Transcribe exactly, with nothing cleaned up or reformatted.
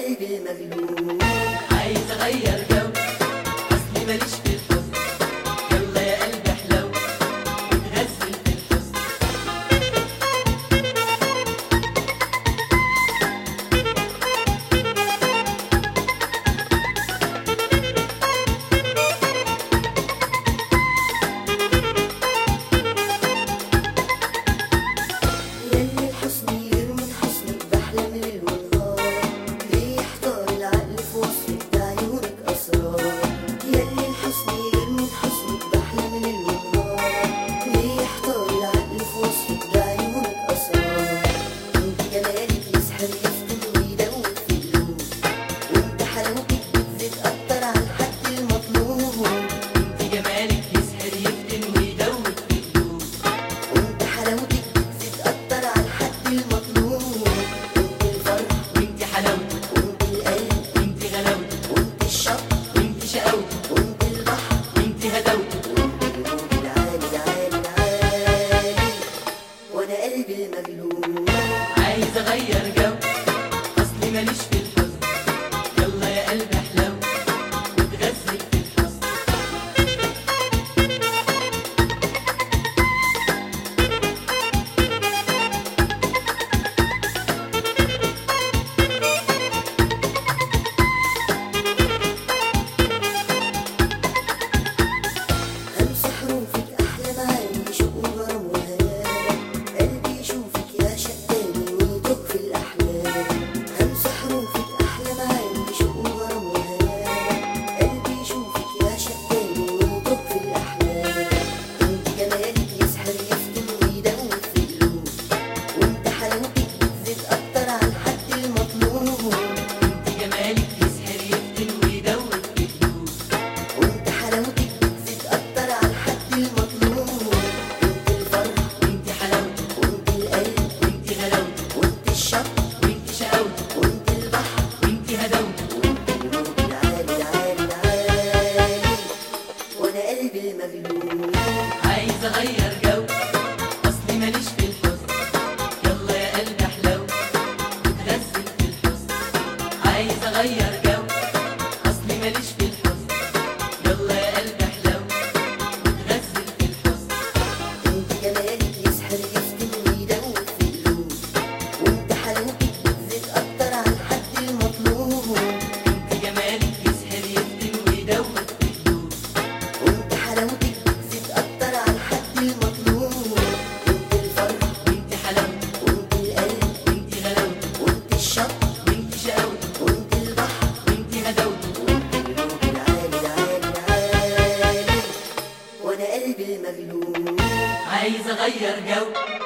قلبي المجنون. عايز اغير جو، اصلي ماليش في الحزن. يلا يا قلبي احلو وتغزل في الحزن. ياللي الحزن يغير من حزنك بحلم ليل ونهار، ليه يحتار العقل في وصفك ده عيونك أسرار. ياللي الحزن يغير من حزنك بحلم ليل ونهار، ليه يحتار العقل في وصفك ده عيونك أسرار. انت جمالك يسحر يفتن ويدوب في قلوب، وانت حلاوتك بتزيد أكتر على الحد المطلوب. انت جمالك يسحر يفتن ويدوب في قلوب، وانت حلاوتك بتزيد أكتر على الحد المطلوب. وانت الفرح وانت حلاوتك وانت القلب وانت غلاوتك وانت الشط وانت شقاوتك وانت البحر وانت هداوتك. وانت الموج العالي العالي العالي، وانا قلبي المجنون. عايز اغير جو، اصلي ماليش في الحزن. يلا يا قلبي احلو وتغزل في الحزن. همسح حروفك احلى معاني شوق وغرام وهيام، قلبي يشوفك يا شقاني ويتوه في الاحلام. همسح حروفك احلى معاني شوق وغرام وهيام، قلبي يشوفك يا شقاني ويتوه في الاحلام. انت جمالك يسحر يفتن ويدوب في قلوب، وانت حلاوتك بتزيد اكتر على الحد المطلوب. انت جمالك يسحر يفتن ويدوب في قلوب، وانت حلاوتك بتزيد اكتر على الحد المطلوب. انت الفرح وانت حلاوتك وانت القلب وانت غلاوتك وانت الشط وانت شقاوتك وانت البحر وانت هداوتك. وانت الموج العالي العالي العالي، وانا قلبي المجنون. عايز اغير جو، اصلي ماليش في الحزن. يلا يا قلبي احلو وتغزل في الحزن. عايز اغير جو، اصلي ماليش في الحزن. يلا يا قلبي احلو وتغزل في الحزن. انت جمالك يسحر يفتن ويدوب في قلوب، وانت حلاوتك بتزيد اكتر على الحد المطلوب. انت جمالك يسحر يفتن ويدوب في قلوب، وانت حلاوتك بتزيد اكتر على الحد المطلوب. انت الفرح وانت حلاوتك وانت القلب وانت غلاوتك وانت الشط وانت شقاوتك وانت البحر وانت هداوتك. وانت الموج العالي العالي العالي، وانا قلبي المجنون. عايز اغير جو،